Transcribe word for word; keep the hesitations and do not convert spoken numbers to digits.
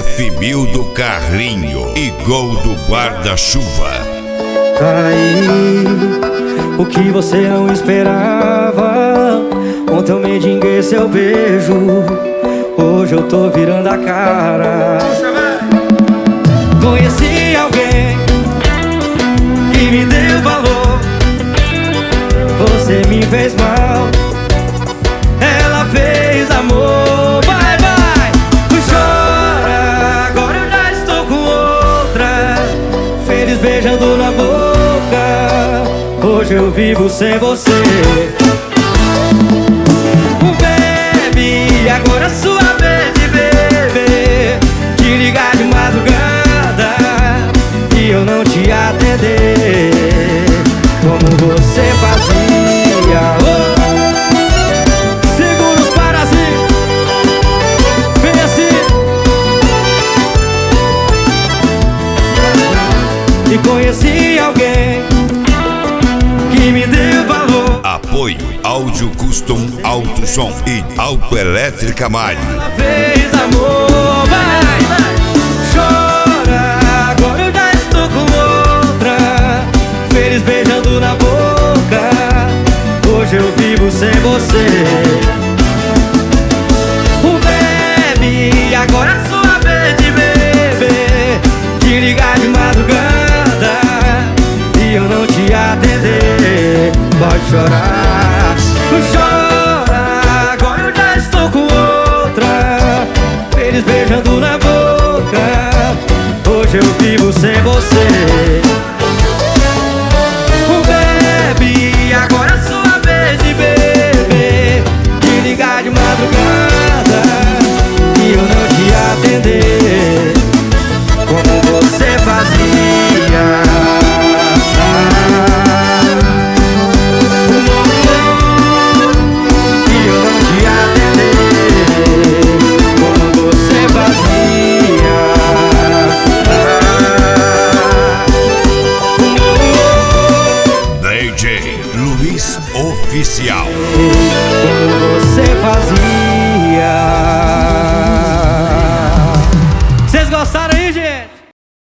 F mil do Carlinho e Gol do Guarda-Chuva. Tá aí o que você não esperava. Ontem eu mendiguei seu beijo, hoje eu tô virando a cara. Conheci alguém que me deu valor, você me fez mal, ela fez amor. Vai, vai, não chora, agora eu já estou com outra, feliz beijando na boca. Hoje eu vivo sem você. Baby, agora é sua vez de beber, de ligar de madrugada e eu não te atender como você fazia. Oh, segura os parazinhos, vem assim. E conheci alguém que me deu valor. Apoio Áudio Custom Auto Som e Autoelétrica Mário. Ela fez amor, vai, vai. Chora, agora eu já estou com outra, feliz beijando na boca. Hoje eu vivo sem você. O bebe, agora é sua vez de beber, de ligar de madrugada e eu não te atender. Pode chorar, chora, agora eu já estou com outra, feliz beijando na boca. Hoje eu vivo sem você. O bebe, agora é sua vez de beber, de ligar de madrugada e eu não te atender como você fazia. Luiz Oficial. Como você fazia.